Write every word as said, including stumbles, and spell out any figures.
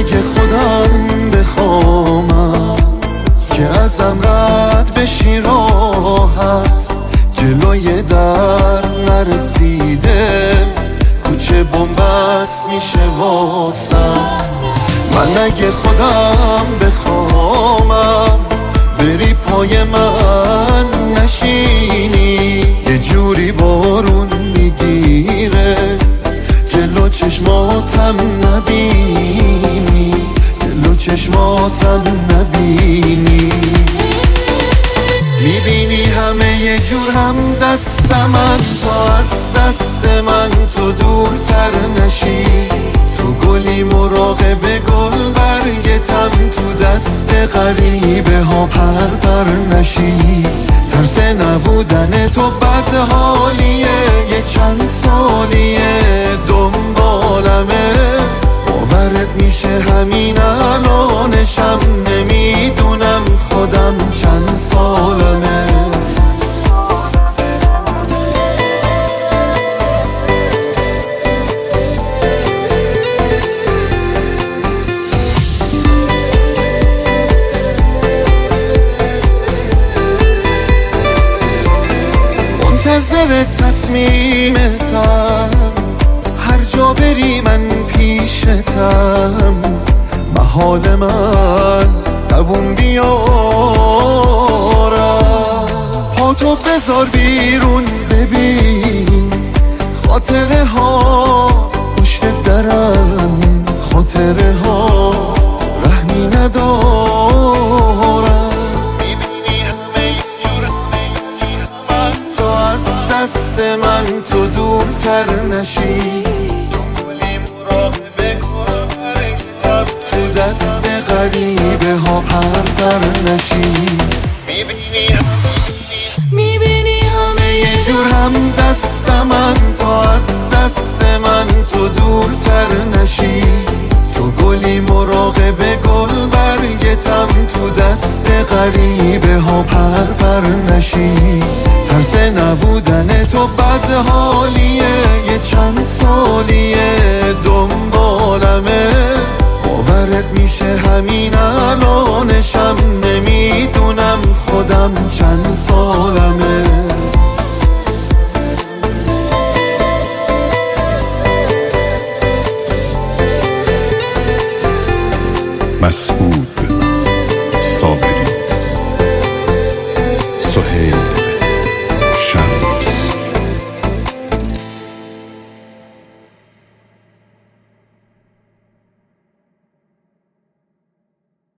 اگه خودم بخوامم که ازم رد بشی راحت، جلوی در نرسیده کوچه بنبست میشه واسم. من اگه خودم بخوامم بری پای من نشینی، یه جوری بارون میگیره جلو چشماتم نبینی، جلو چشماتم نبینی. میبینی همه یه جور هم دستمن، تا از دست من تو دورتر نشی. تو گلی مراقب گل برگتم، تو دست غریبه ها پر پر نشی. ترس نبودن تو بد حالیه، یه چند سالیه دنبالمه. باورت میشه همین الانشم نمیدونم خودم چند سالمه. منتظر تصمیمتم، هر جا بری من پیشتم. محال من دوون بیارم، پاتو بذار بیرون ببین خاطره ها پشت درم، خاطره ها رحمی ندارم. تا از دست من تو دورتر نشی، تو دست غریبه ها پر پر نشی. میبینی همه یه جور هم دست من، تا از دست من تو دورتر نشی. تو گلی مراقب گل برگتم، تو دست غریبه ها پر پر نشی. ترس نبودن تو بد حالیه، یه چند سالیه دنبالمه. باورت میشه همین الانشم نمیدونم خودم چند سالمه. مسعود صابری، سهیل